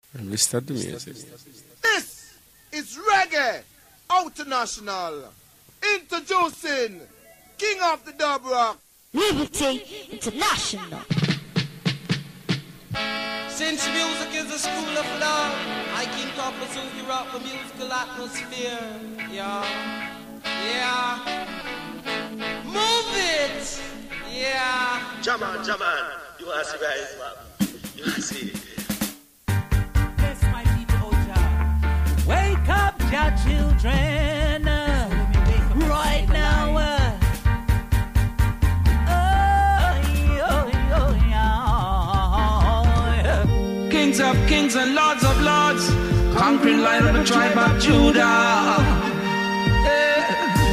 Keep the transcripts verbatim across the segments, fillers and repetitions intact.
And we start the music. This is Reggae International. Introducing King of the Dub Rock, Liberty International. Since music is a school of love, I King Papa Susie rock the musical atmosphere. Yeah, yeah. Move it. Yeah. Jaman, Jaman. You want to see where it's from? You want to see it? Bless my people, oh Jah. Wake up, Jah children. Right now. Kings of kings and lords of lords, conquering lion of the tribe of Judah. Yeah.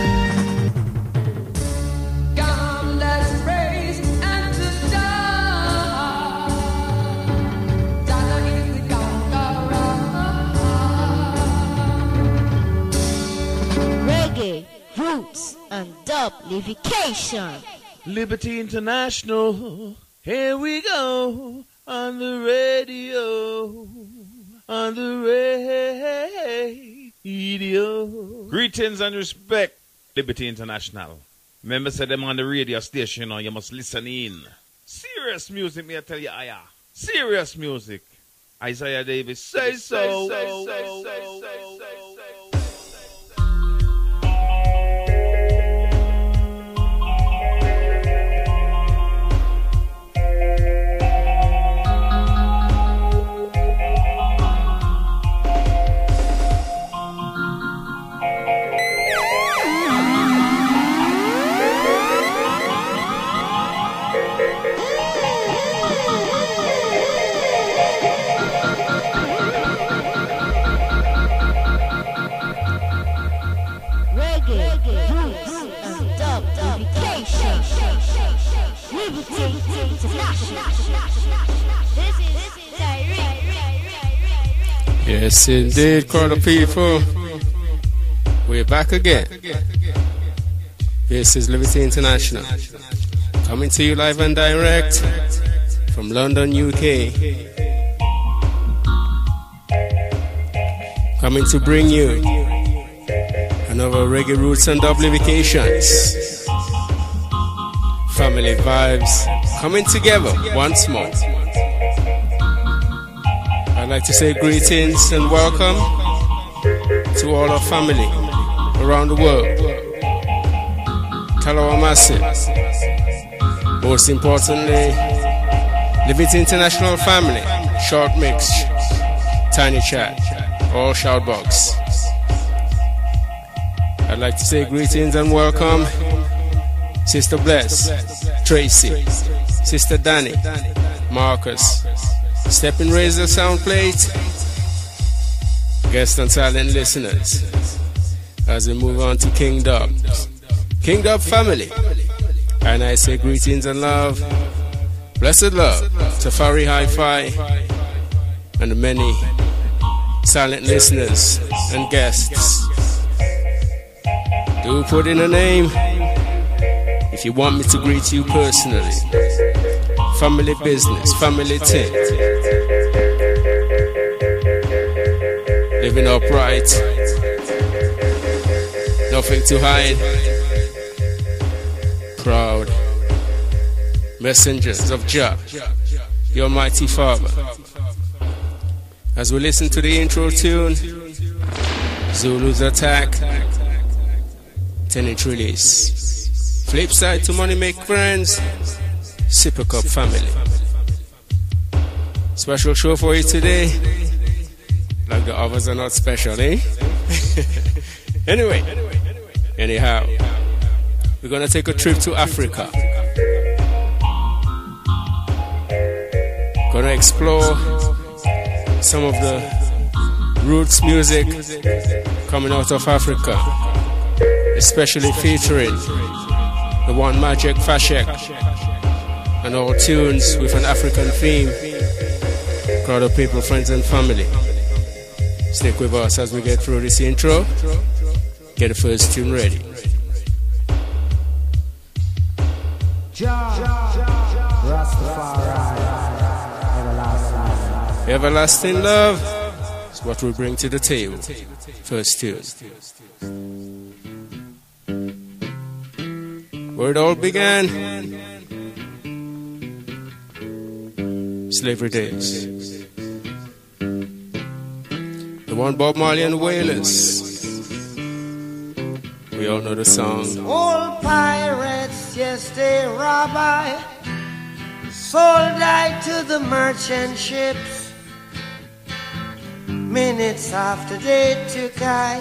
Come, let's praise and to die. Dana is the conqueror. Reggae, roots, and dublification. Liberty International, here we go. On the radio, on the radio. Greetings and respect, Liberty International. Remember, said them on the radio station, you know, you must listen in. Serious music, me I tell you, aya. Serious music. Isaiah Davis, say so. Say, say, say, say, say, say. Yes, indeed, crowd of people. We're back again. This is Liberty International, coming to you live and direct from London, U K. Coming to bring you another reggae roots and dublifications. Family vibes coming together once more. I'd like to say greetings and welcome to all our family around the world. Talawa Massive. Most importantly, Liberty International family, Short Mix, Tiny Chat, all Shoutbox. I'd like to say greetings and welcome Sister Bless, Tracy, Sister Danny, Marcus, Step and raise the sound plate, guest and silent listeners, as we move on to King Dub. King Dub family, and I say greetings and love, blessed love, Tafari Hi-Fi, and the many silent listeners and guests. Do put in a name if you want me to greet you personally. Family business, family thing. Living upright, nothing to hide. Proud messengers of Jah, the Almighty Father. As we listen to the intro tune, Zulu's Attack, Tenant Release. Flip side to Money Make Friends, Sipper Cup family. Special show for you today. Like the others are not special, eh? Anyway, anyhow, we're gonna take a trip to Africa. Gonna explore some of the roots music coming out of Africa, especially featuring the one Magic Fashek and all tunes with an African theme. Crowd of people, friends and family, stick with us as we get through this intro. Get the first tune ready. Jah, Rastafari, everlasting. Everlasting love is what we bring to the table. First tune. Where it all began, slavery days. The one Bob Marley and the Wailers. We all know the song. Old pirates, yes, they rob I, sold I to the merchant ships. Minutes after they took I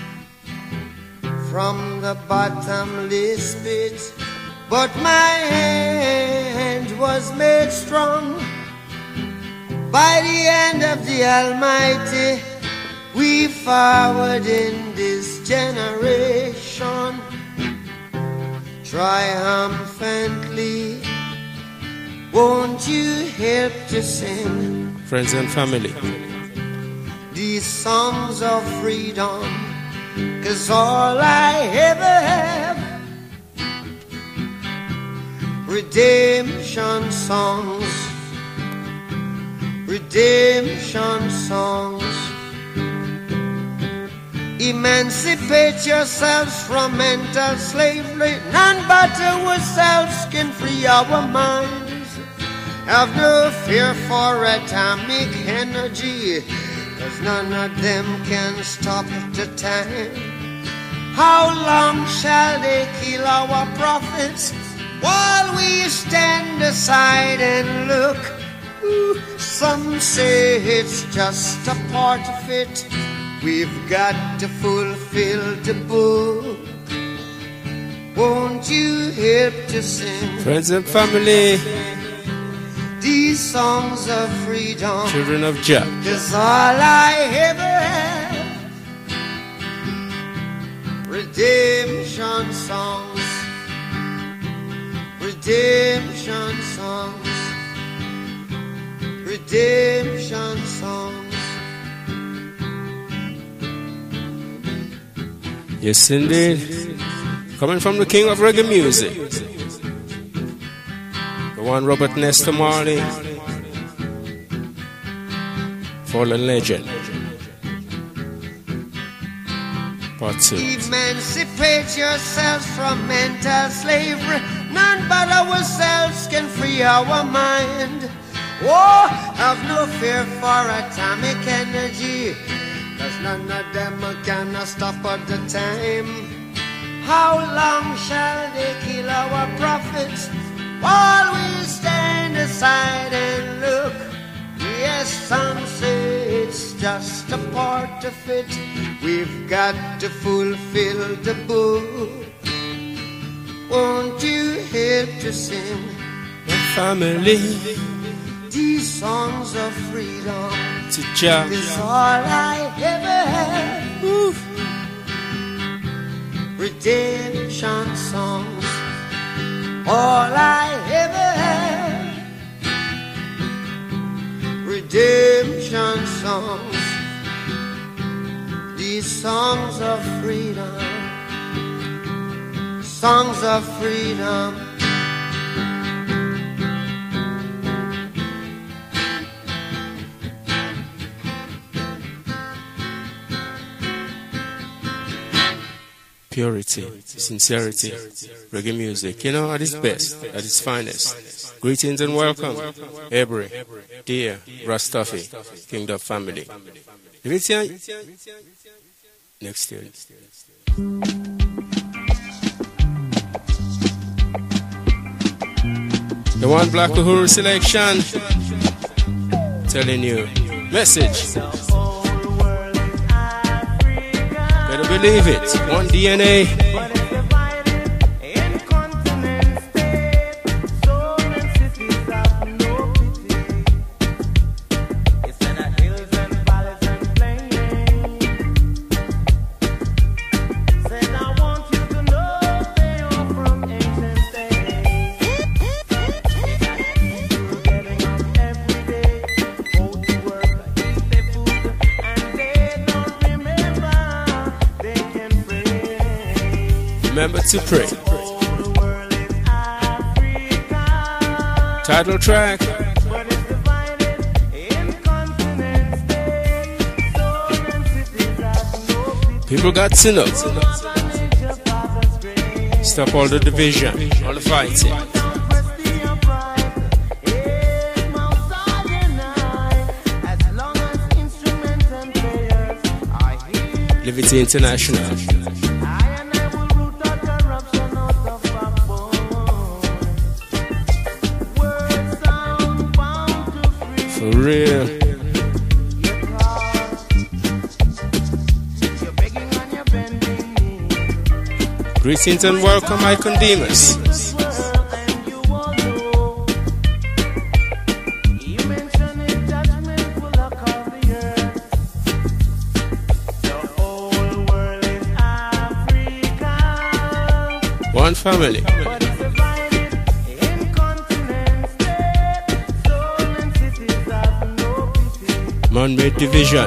from the bottomless pit, but my hand was made strong by the hand of the Almighty. We forward in this generation triumphantly. Won't you help to sing, friends and family, these songs of freedom? 'Cause all I ever have, redemption songs, redemption songs. Emancipate yourselves from mental slavery. None but ourselves can free our minds. Have no fear for atomic energy, 'cause none of them can stop the time. How long shall they kill our prophets while we stand aside and look? Ooh, some say it's just a part of it. We've got to fulfill the book. Won't you help to sing, friends and family, these songs of freedom? Children of Jah. 'Cause all I ever have, redemption songs, redemption songs, redemption songs. Yes, indeed. Coming from the king of reggae music, the one Robert Nesta Marley, fallen legend. Part two. Emancipate yourselves from mental slavery. None but ourselves can free our mind. Oh, have no fear for atomic energy, 'cause none of them can stop at the time. How long shall they kill our prophets while we stand aside and look? Yes, some say it's just a part of it. We've got to fulfill the book. Won't you help to sing, the family, these songs of freedom? To Jah. It's all I ever had. Oof. Redemption songs, all I ever had. Redemption songs, these songs of freedom, songs of freedom. Purity, sincerity, reggae music, you know, at its best, at its finest. Greetings and welcome, Ebri, dear Rastafi, Kingdom family. Divitia, next year. The one Black Uhuru selection, telling you, message. Better believe it. One D N A. Remember to pray. Title track. People got to know. Stop all the division, all the fighting. Liberty International. For real. Greetings and welcome, Icon Demas. One family. Man-made division.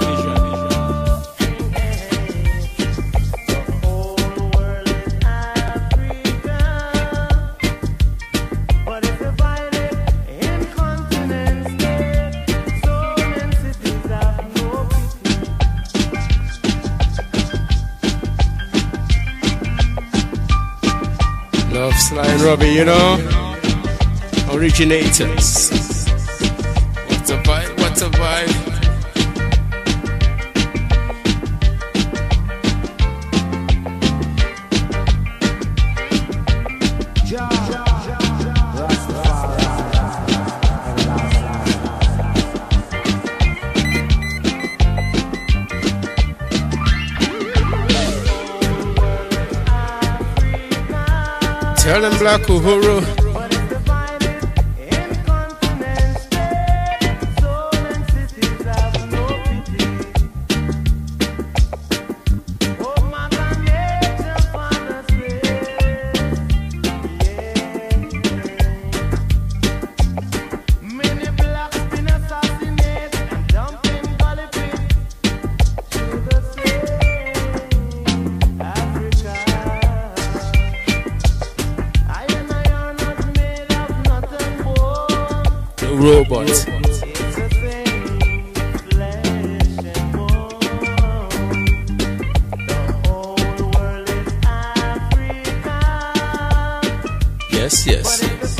Love Sly and Robbie, you know, originators. What a vibe, what a vibe. Tell them Black Uhuru. Robot. Yes, yes.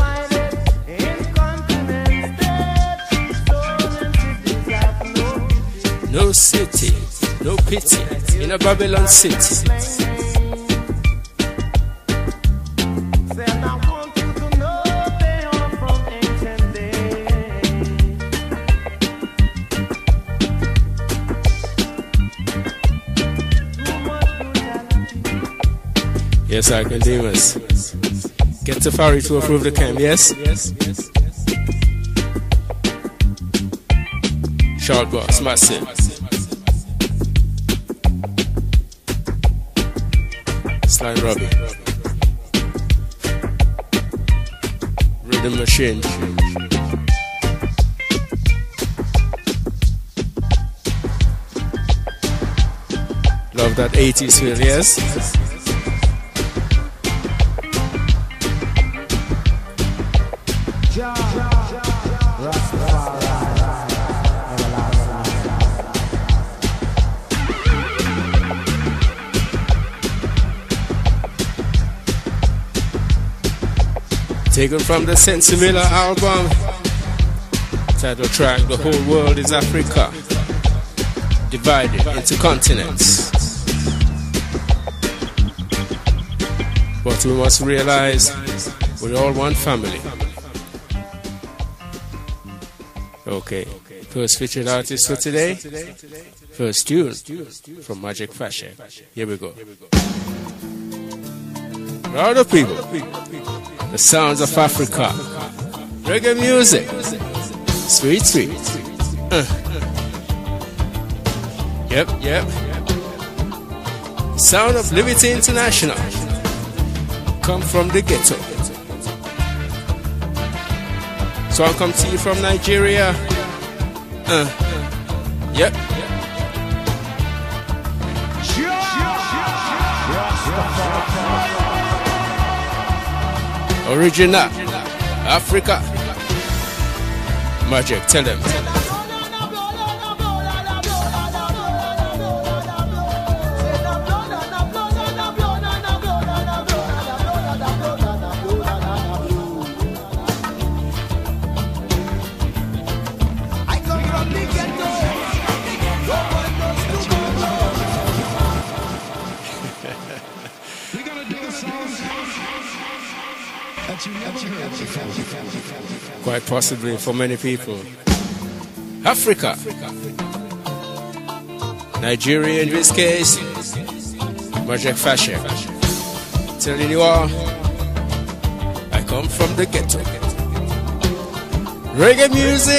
No city, no pity in a Babylon city. Yes, I can demons. Get Safari to approve the cam, yes? Yes, yes. Short box, massive. Slime Robbie. Rhythm machine. Love that eighties feel, yes? Taken from the Sensi Miller album, title track, The Whole World is Africa, divided into continents. But we must realize we're all one family. Okay, first featured artist for today, first tune from Magic Fashion. Here we go. Proud of people. The sounds of Africa. Reggae music. Sweet, sweet. Uh. Yep, yep. Sound of Liberty International. Come from the ghetto. So I come to you from Nigeria. Uh. Yep. Original Africa. Magic, tell them. Quite possibly for many people. Africa. Nigeria in this case. Magic Fashion. Telling you all, I come from the ghetto. Reggae music.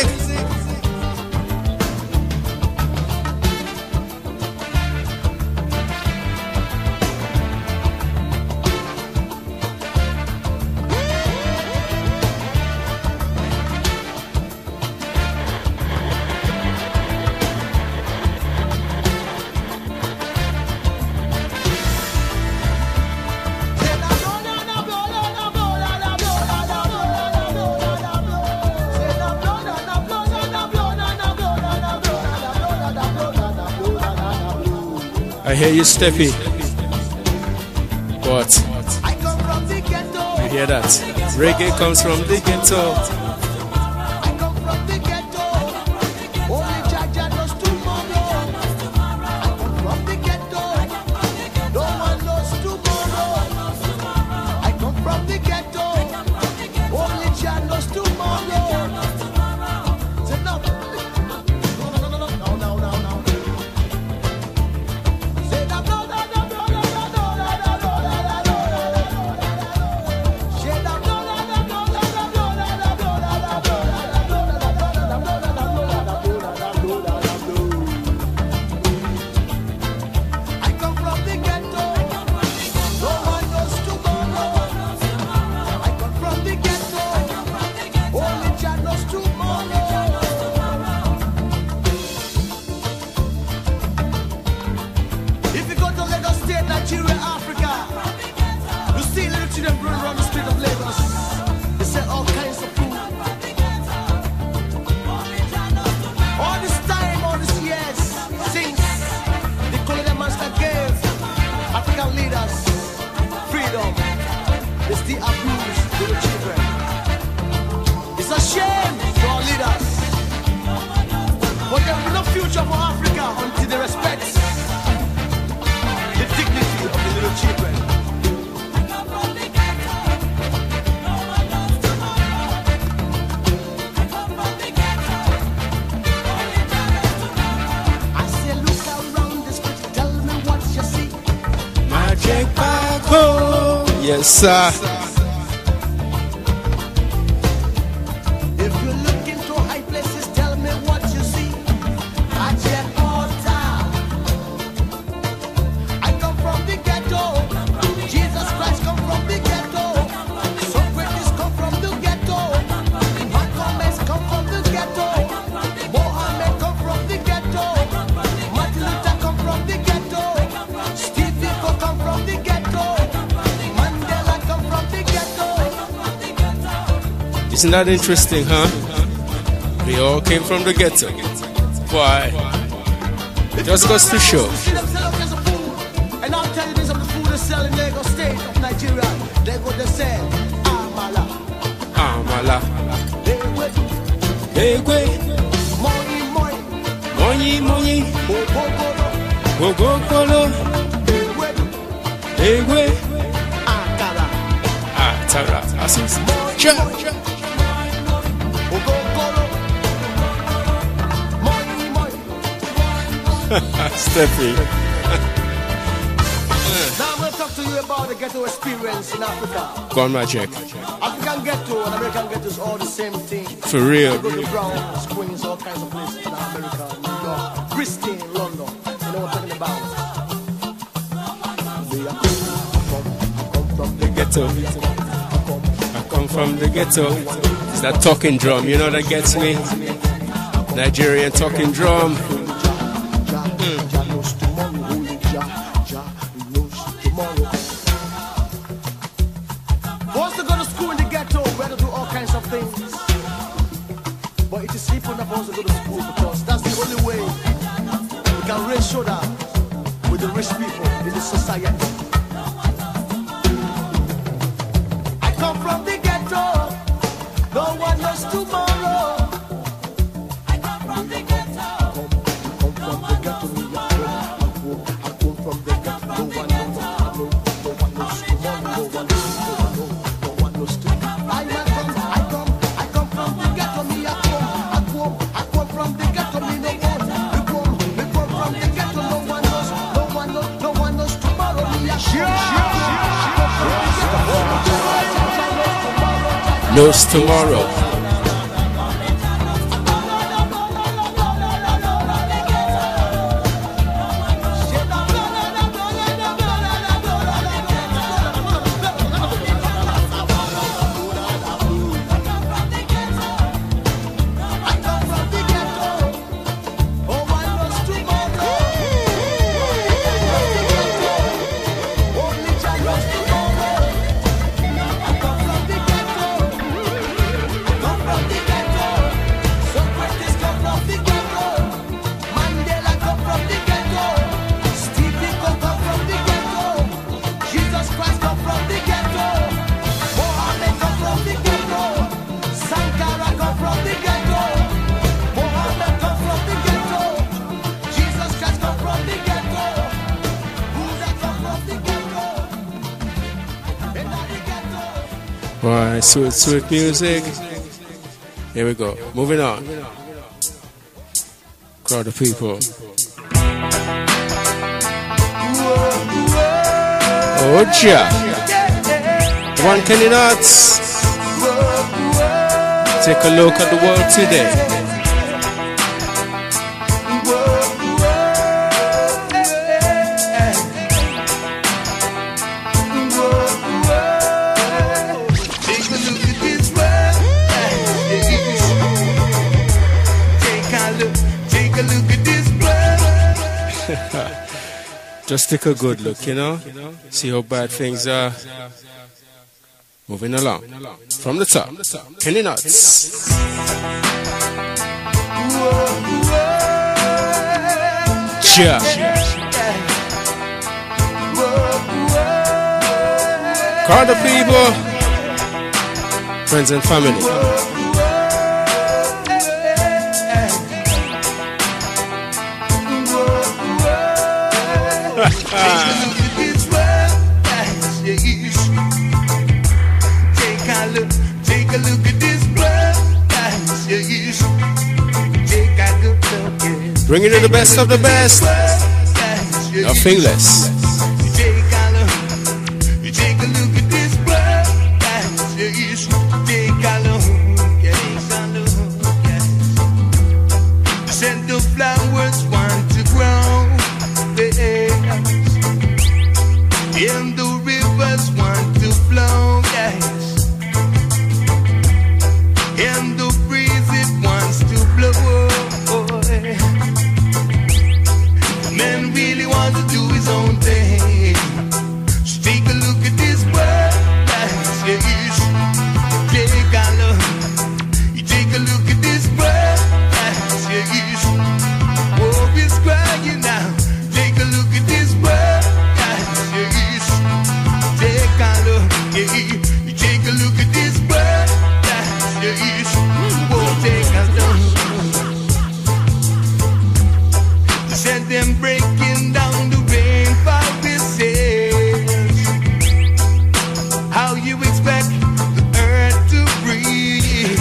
I hear you, Steffi. What? You hear that? Reggae comes from the ghetto. Yes, sir. If you look into high places, tell me what you see. I check all time. I come from the ghetto. Jesus Christ come from the ghetto. Socrates come from the ghetto. Malcolm X come from the ghetto. Mohammed come from the ghetto. Martin Luther come from the ghetto. Steve Biko come from the ghetto. Isn't that interesting, huh? We all came from the ghetto. Why? Just goes to show. And I'll tell you this of the food they sell in Lagos State of Nigeria. They go to sell Amala. Amala. Egwe. Money, money. Money, money. Gogokolo. Egwe. Atara. Atara. Asis. Cha. Steffi. Now I'm going to talk to you about the ghetto experience in Africa. Go on, Magic. African ghetto and American ghetto is all the same thing. For real. You go to Browns, Queens, all kinds of places in America, New York, Bristol, London. You know what I'm talking about? I come from the ghetto. I come from the ghetto. It's that talking drum, you know that gets me? Nigerian talking drum. But it is people that wants to go to school because that's the only way we can raise shoulder with the rich people in the society. I come from the ghetto, no one knows tomorrow. I come from the ghetto. I come from the ghetto. I come from the ghetto. No one knows tomorrow. No one knows tomorrow. No one knows tomorrow. No one knows tomorrow. knows tomorrow. Alright, sweet, sweet music. Here we go. Moving on. Crowd of people. Oh, ja. One Kenny Nuts. Take a look at the world today. Just take a good look, you know, see how bad things are. Moving along. From the top, Kenny Nuts. Ja. Crowd of people, friends and family. Take a look at this world. Bringing you the best of the best. Nothing less. Take a look at this world. Take a look, take a look, yes. Send the flowers want to grow, yes. And the rivers want to flow, yes. And the breeze it wants to blow. Man really wants to do his own thing. So take a look at this world, yes. Take a look. You take a look at this world, yes. Oh, it's crying now. Take a look at this world, yes. Take a look, yeah. You take a look at this world, yes. Oh, take a look. Said them breaking down the rainforest hills. How you expect the earth to breathe?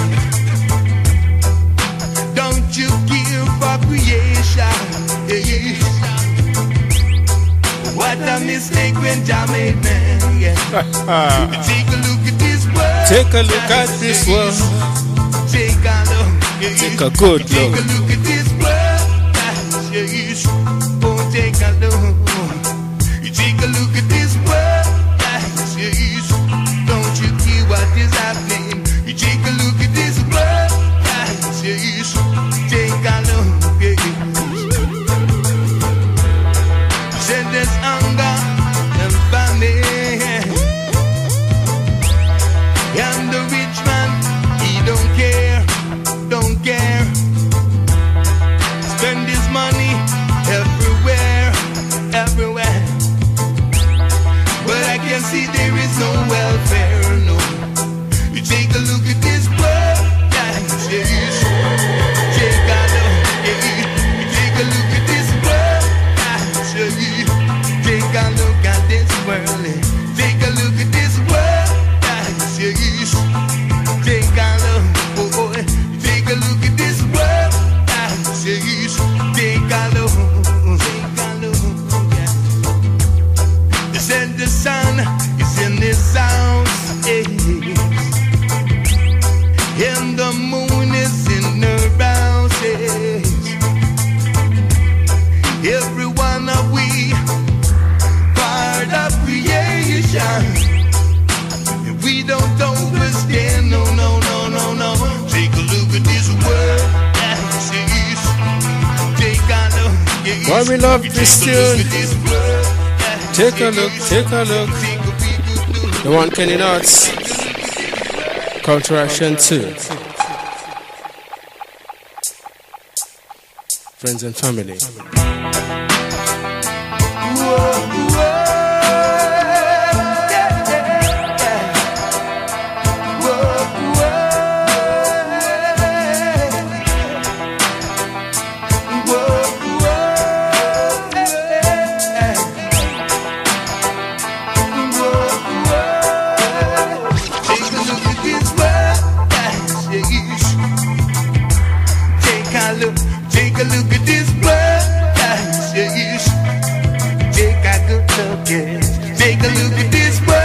Don't you care for creation? What a mistake when Jah made man. Yeah. Take a look at this world. Take a look at this world. Take a look. Take a good look. Take a look at this world. Yes. Oh, take a look. You take a look at this world. Yes. Don't you see what is happening? You take a look at this world. Yes. Take a look. Yes. Said there's hunger and famine, and the rich man, he don't care, don't care. Spend his money everywhere. every one of we part of creation. And we don't understand, no, no, no, no, no. Take a look at this world as it is. Take a look, yeah, Why we love this tune? Take a look, take a look. The one Kenny Nuts. Counteraction two. Friends and family. Take a look at this world as it is. Take a good look, yes. Take a look at this world.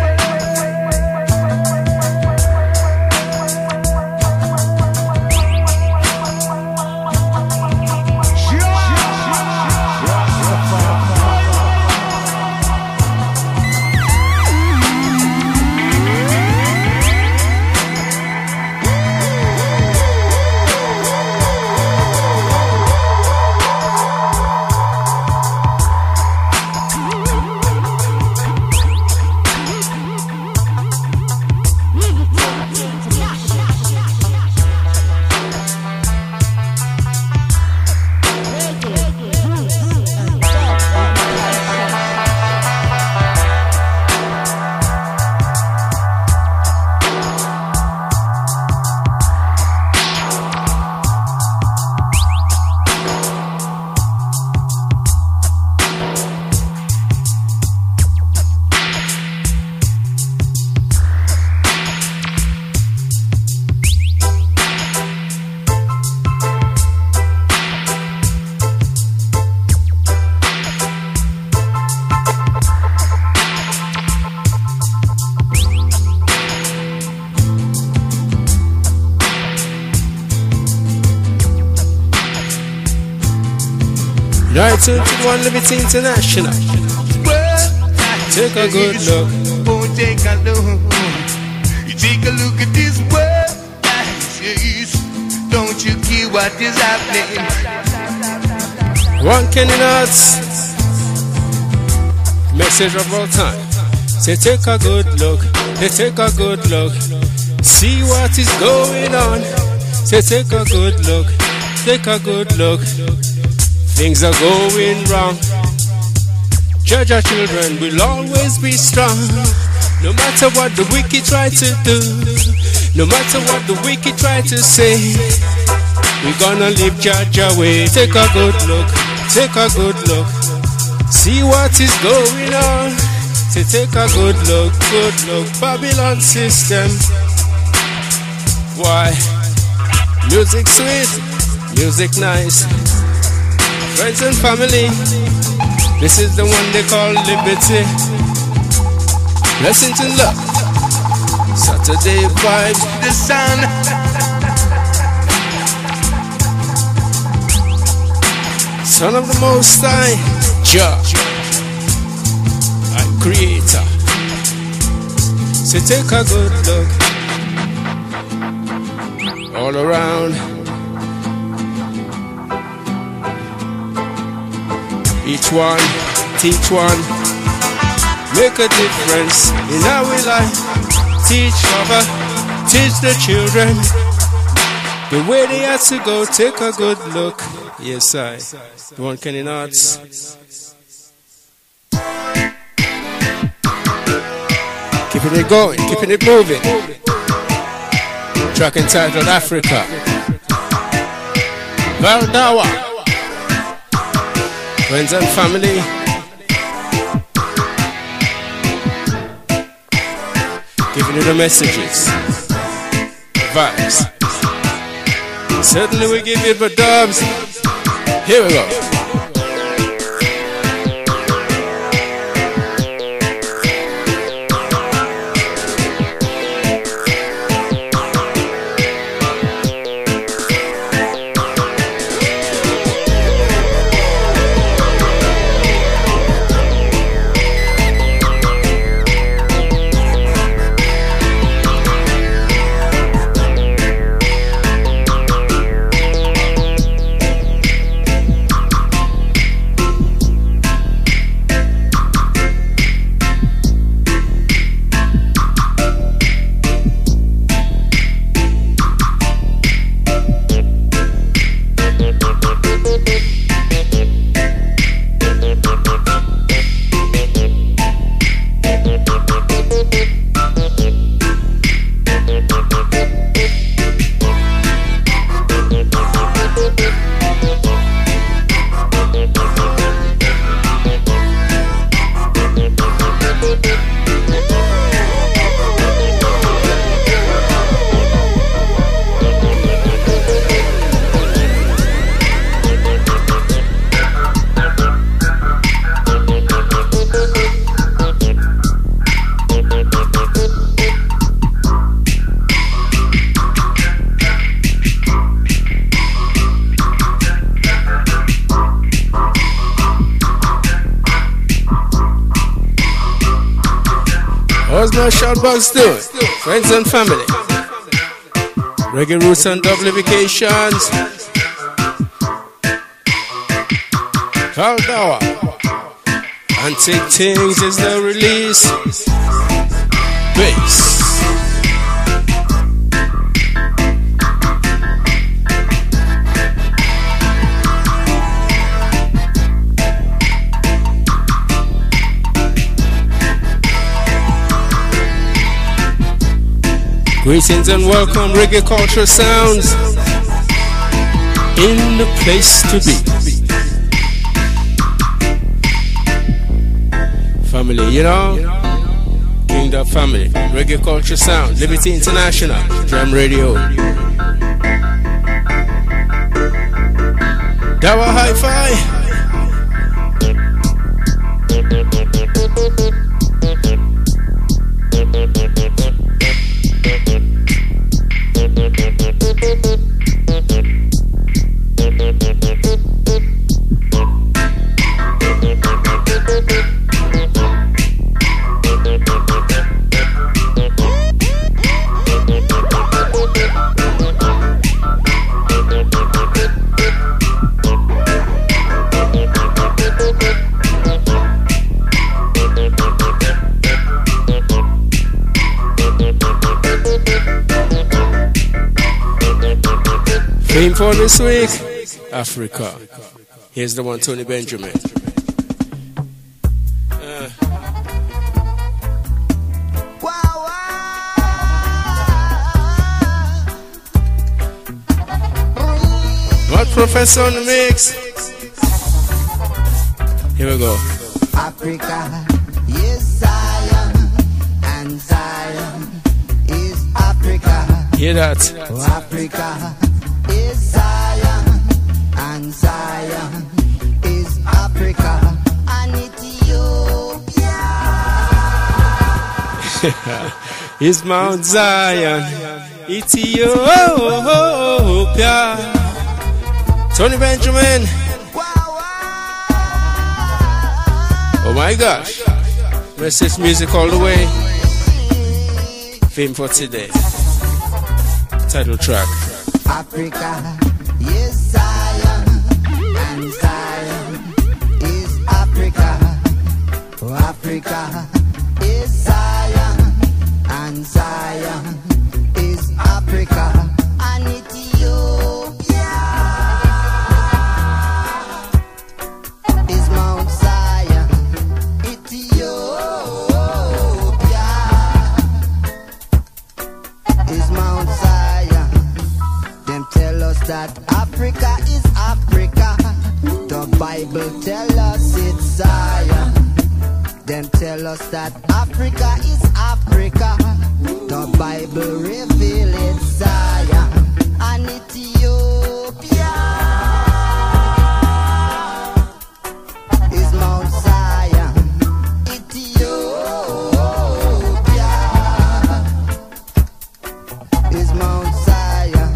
Right to One Liberty International. Take a good look. Oh, take a look. You take a look at this world as it is. Don't you care what is happening? One Kenny Nuts. Message of all time. Say take a good look. Say take a good look. See what is going on. Say take a good look. Take a good look. Things are going wrong. Judge our children will always be strong. No matter what the wicked try to do, no matter what the wicked try to say, we're gonna leave Judge away. Take a good look, take a good look. See what is going on. Say take a good look, good look. Babylon system. Why? Music sweet, music nice. Friends and family, this is the one they call liberty. Blessings and love. Saturday vibes, the sun. Son of the Most High, Jah, our Creator. So take a good look all around. Each one, teach one, make a difference in our life. Teach mother, teach the children the way they have to go. Take a good look. Yes, I. The one Kenny Nuts. Keeping it going, keeping it moving. Track entitled Africa. Valdawa. Friends and family, giving you the messages, vibes. Certainly we give you the dubs. Here we go. How's my short bugs doing? Friends and family. Reggae roots and dublifications. Caldawa. Antique Things is the release. Bass. Greetings and welcome, reggae culture sounds in the place to be. Family, you know, Kingdom family, reggae culture sound, Liberty International, Jam Radio. Dawa Hi-Fi. Theme for this week, Africa. Here's the one, Tony Benjamin. Uh. What Professor on the mix? Here we go. Africa is Zion, and Zion is Africa. Hear that? Oh, Africa is Zion, and Zion is Africa, and Ethiopia is Mount Zion, Ethiopia. Tony Benjamin. Oh my gosh. Message music all the way. Theme for today. Title track. Africa is Zion, and Zion is Africa. Oh, Africa is Zion, and Zion is Africa, and Ethiopia is Mount Zion, Ethiopia is Mount Zion. Them tell us that Africa is Africa. The Bible tell us it's Zion. Them tell us that Africa is Africa. The Bible reveal it's Zion and Ethiopia is Mount Zion, Ethiopia is Mount Zion.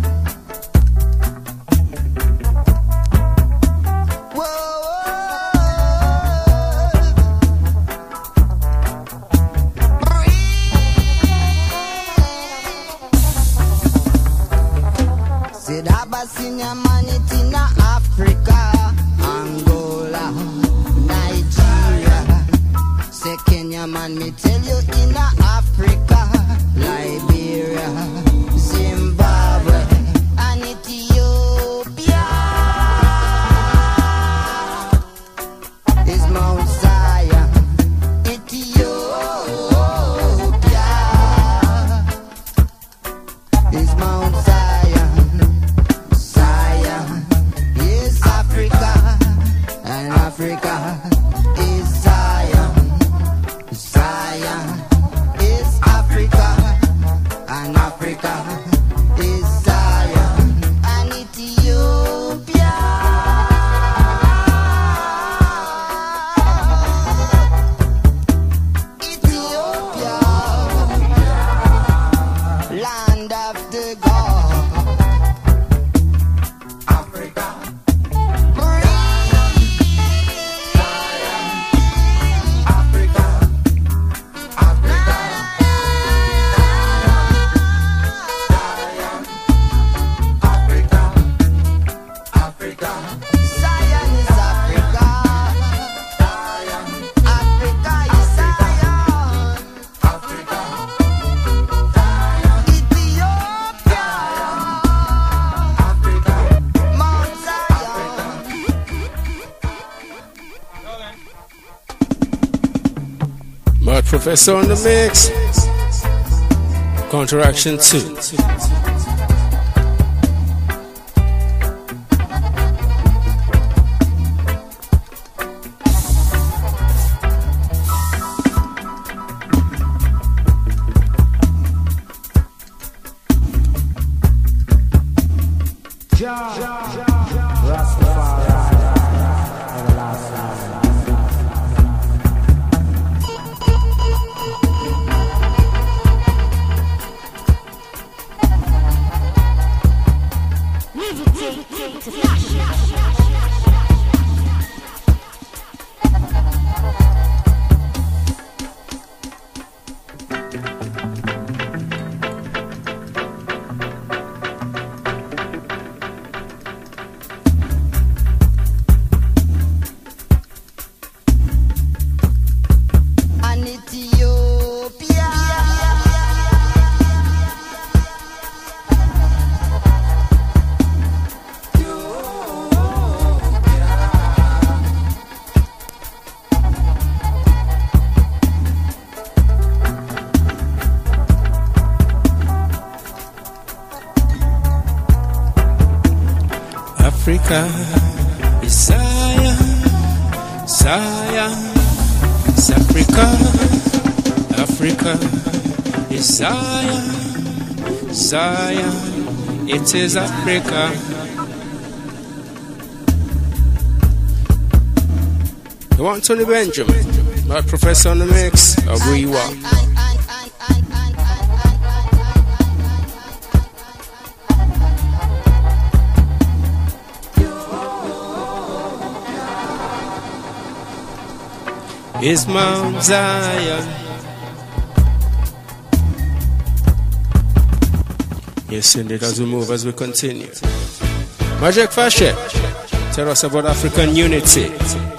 Said Abyssinia man it in Africa, Angola, Nigeria. Say Kenya man me tell you in Africa, Liberia, Zimbabwe, and Ethiopia is Mount Zion, Ethiopia is Mount Zion. Zion is Africa, and Africa is Zion. Zion is Africa, and Africa is Zion, and Ethiopia Ethiopia, land of the God. Africa, Zion But Professor on the mix. Counteraction two. Africa is Zion, Zion, is Africa, Africa is Zion, Zion, it is Africa. You want Tony Benjamin, my professor on the mix, or where you are? Is Mount Zion. Yes, indeed, as we move, as we continue. Magic Fashion, tell us about African unity.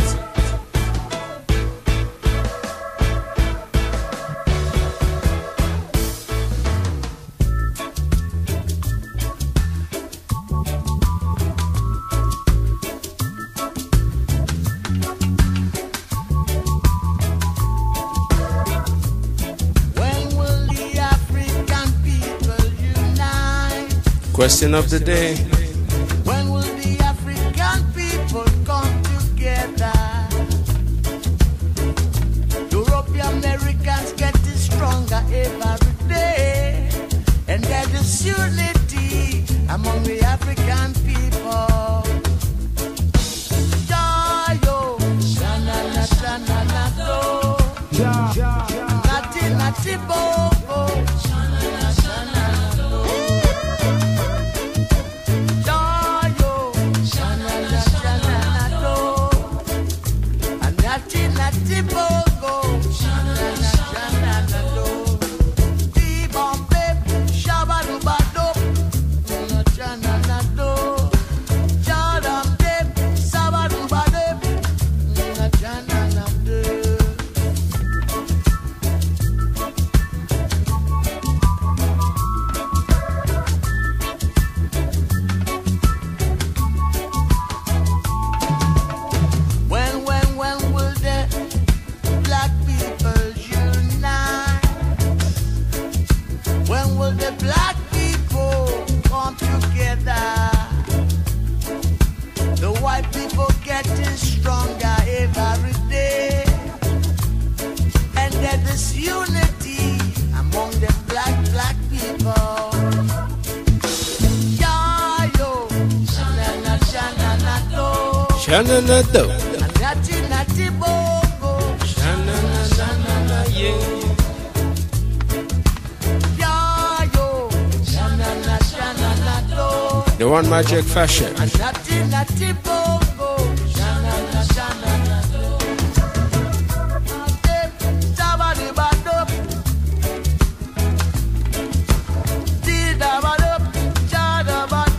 Question of the day. When will the African people come together? European Americans getting stronger every day, and there is unity among the African people. Jayo, shanana shanana do, nati nati bobo, shanana shanana do. Shanana do. Nati nati bobo. Shanana shanana yeah. Yayo. Shanana shanana do. The one Magic Fashion. Nati nati bobo. Shanana shanana do. Sabadi bado. Dida bado. Chada bado.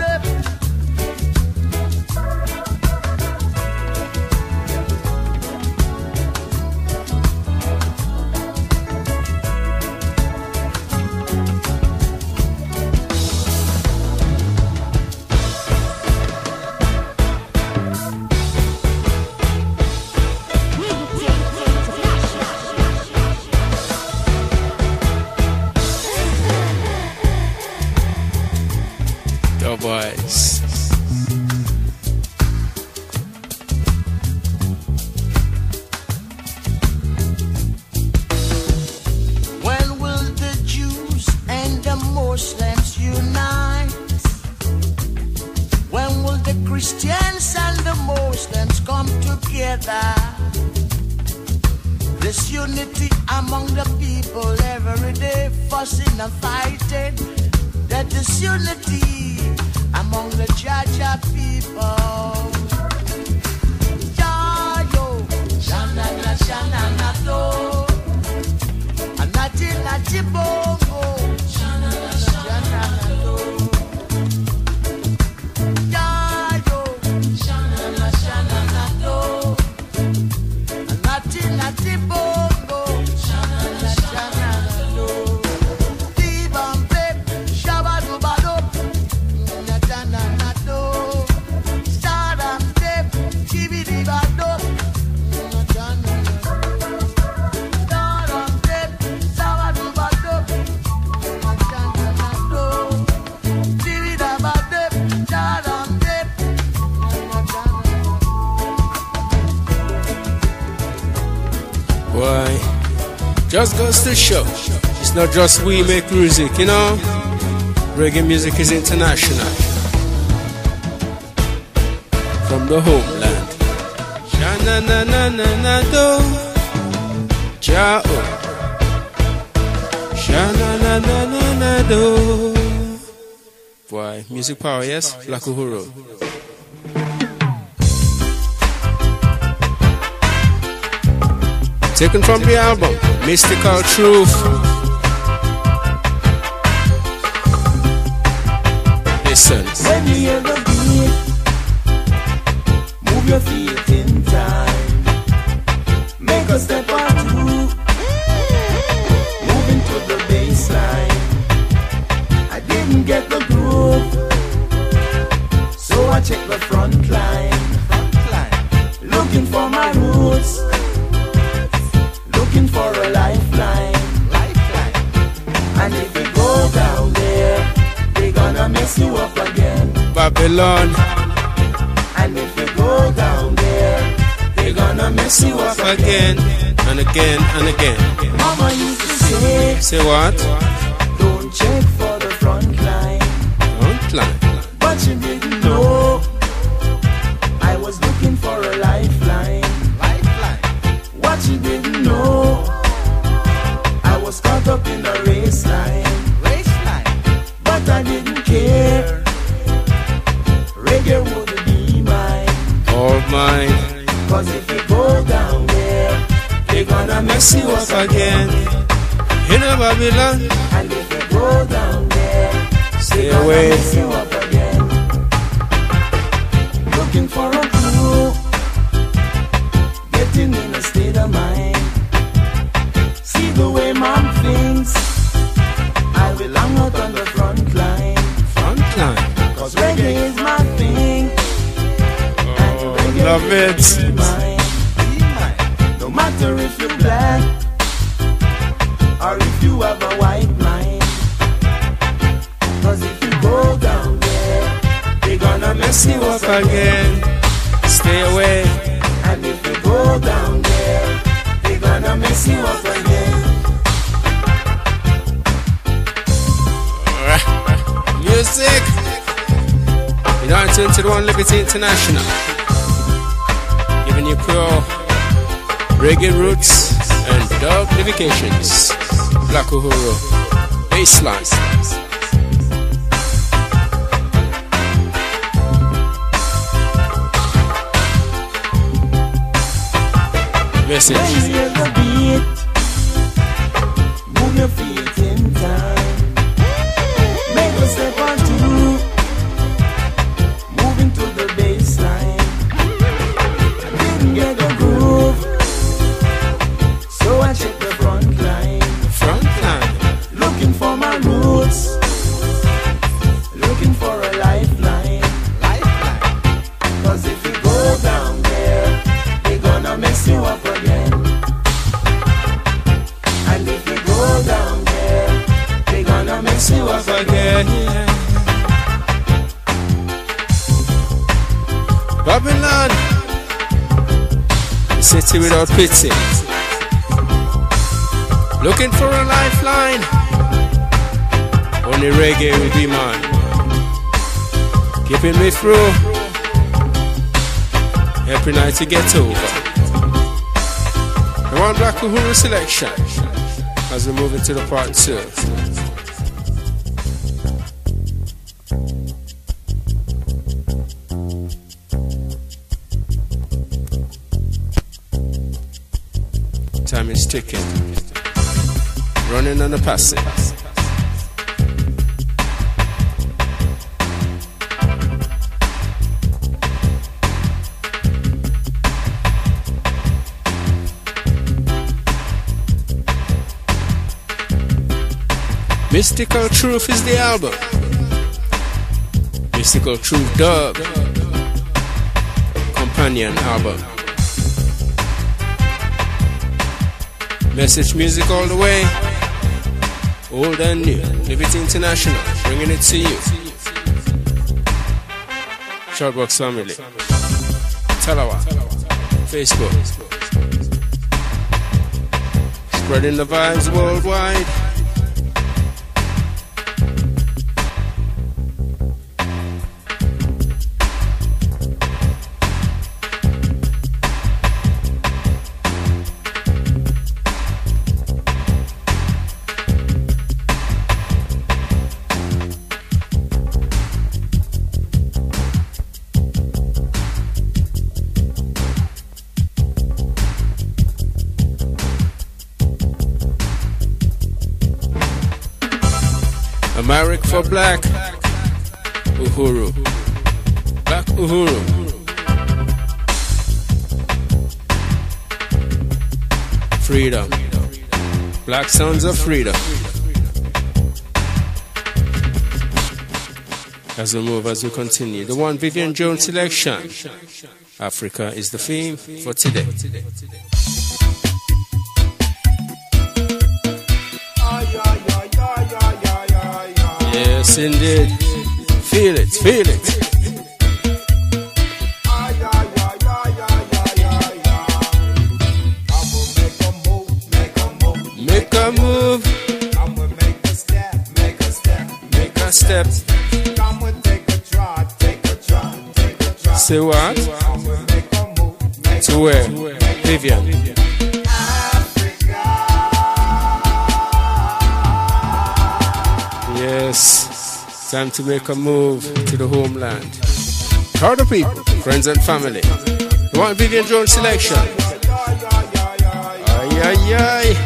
disunity among the people every day, fussing and fighting. The disunity among the Jaja people. Jayo, shanana shanana do, anati nati bongo, shanana shanana do. Jayo, shanana shanana do, anati nati bongo, shanana shanana do. Dibambe, shabadu bado, natana nato, sarambe, chibidi bado, natana nato, sarambe, sabadu bado, natana nato, chibida bado, sarambe, natana. Why? Just goes to show. It's not just we make music, you know? Reggae music is international. From the homeland. Shana na na na na do. Jao. Shana na na na na do. Why? Music power, yes? Black Uhuru. Taken from the album Mystical Truth. Listen. When you hear the beat, move your feet in time. Make a step or two. Move into the baseline. I didn't get the groove, so I checked the front line. Looking for my roots, looking for a lifeline. And if you go down there, they gonna mess you up again. Babylon. And if you go down there, they gonna mess you up Again and again and again. Mama used to say, Say what? don't check for the front line. Front line. But you didn't know I was looking for a lifeline. What you didn't know, I was caught up in a race line. But I didn't care. Reggae would be mine. All mine. Cause if you go down there, they gonna mess you up again. In a Babylon. And if you go down there, Stay they gonna away. mess you up again. Looking for a clue, getting in a state of mind. See the way mom thinks, I belong out on the front line. Front line. Cause reggae is my thing. Oh, love it. Be mine. No matter if you're black or if you have a white mind. Cause if you go down there, they gonna mess you up again. Stay away. And if you go down there, they gonna mess you up again. Music. You don't tune to the One Liberty International. Giving you pure reggae roots and dub livications. Black Uhuru. Baseline. Message. When you hear the beat, move your feet in time. Make a step or two, move into the baseline. I didn't get the groove, so I checked the front line. Front line. Looking for my roots, looking for a lifeline. Cause if you go down there, they gonna mess you up again. And if you go down there, they gonna mess you up again. Babylon. The city without pity. Looking for a lifeline. Only reggae will be mine. Keeping me through. Every night to get over. The one one Black Uhuru selection as we move into the part two. Time is ticking, running on the passage. Mystical Truth is the album. Mystical Truth Dub companion album. Message music all the way, old and new. Liberty International, bringing it to you. Shortbox family, Talawa, Facebook, spreading the vibes worldwide. America for Black Uhuru. Black Uhuru. Freedom. Black Sons of Freedom. As we move, as we continue, the one Vivian Jones selection. Africa is the theme for today. Yes, indeed. Feel it, feel it. Make a move. Make a step, make a step. Make a step. Come and take a trot, take a trot, take a trot. Say what? To where? Vivian. Yes, time to make a move to the homeland. Proud of people, friends and family. You want Vivian Jones selection? Ay, ay, ay.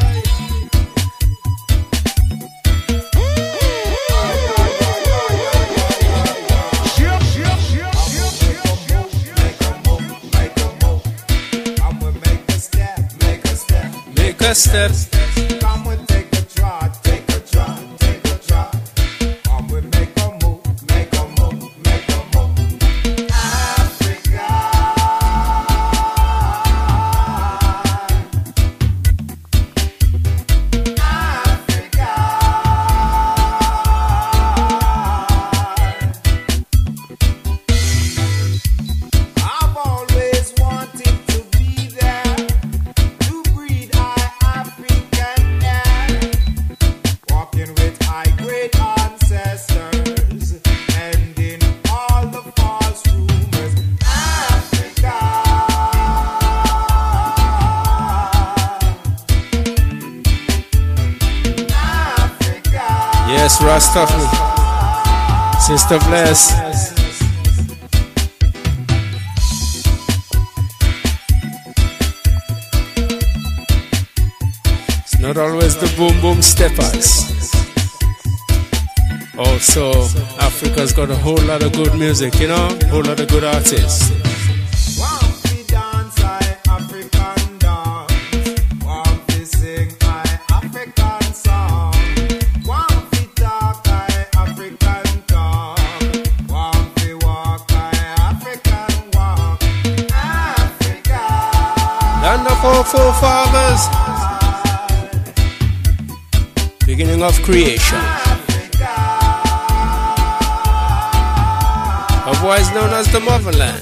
Make a step. Come and take a trot, take a trot, take a trot. Come and make a move, make a move, make a move. Africa. Africa. I've always wanted to be there. Walking with high great ancestors, ending all the false rumors. Africa. Africa. Yes, Rastafari. Sister Bless. It's not always the boom boom steppers. Also, Africa's got a whole lot of good music, you know, a whole lot of good artists. Want to dance, I African dance. Want to sing, I African song. Want to talk, I African talk. Want to walk, I African walk. Africa. Land of our forefathers. Beginning of creation. Otherwise known as the motherland.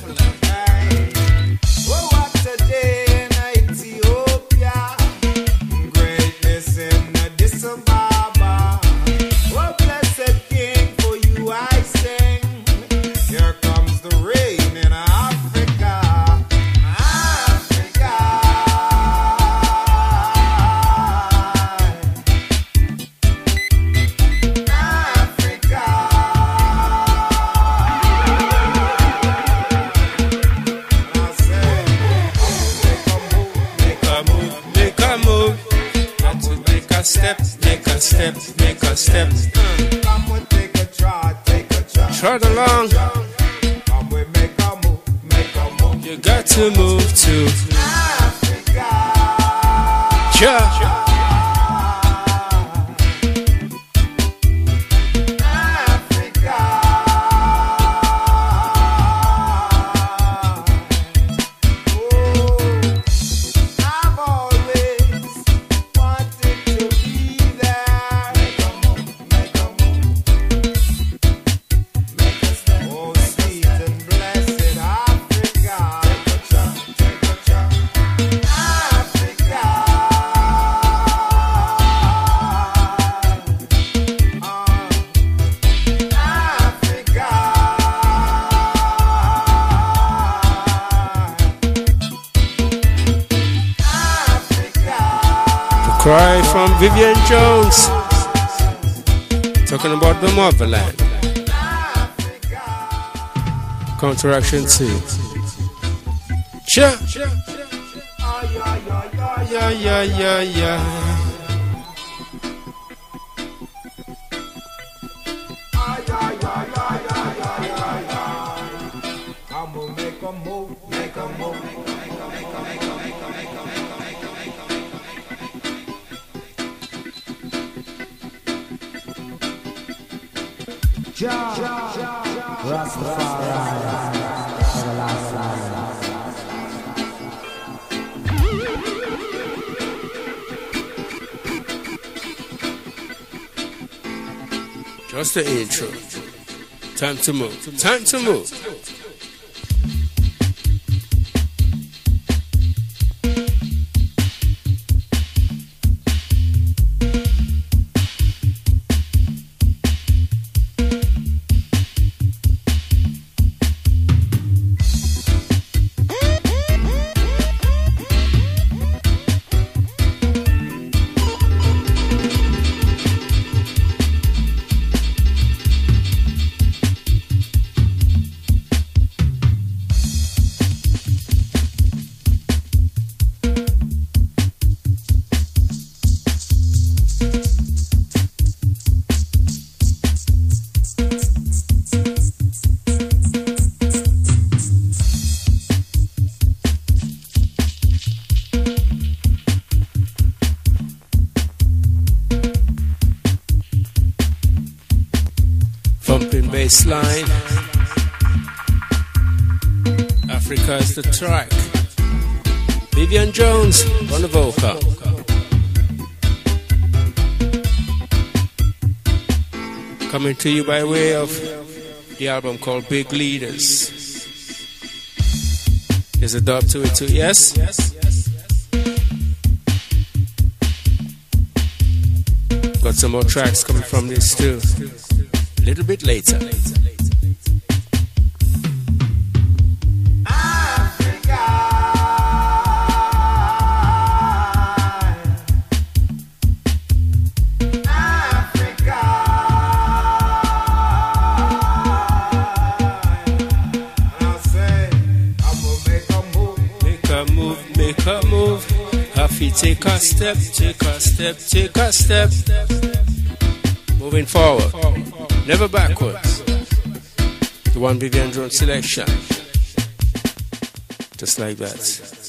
Oh, what a day in Ethiopia. Greatness in Addis Ababa. Oh, blessed King, for you I sing. Here comes the rain in Africa. Africa. step, make a step. Come we take a trot, take a trot. Trot along. Come we make a move, make a move. You got to move to Africa. Ja. Cry from Vivian Jones, talking about the motherland. Counteraction two. Cha. Yeah, yeah, yeah, yeah. Come on, make a move, make a move. Just the intro. Time to move. Time to move. Baseline. Africa is the track. Vivian Jones on the vocal. Coming to you by way of the album called Big Leaders. There's a dub to it too, yes? Got some more tracks coming from this too. A little bit later. Take a step, take a step, take a step. Moving forward, never backwards. The one Vivian Jones selection. Just like that.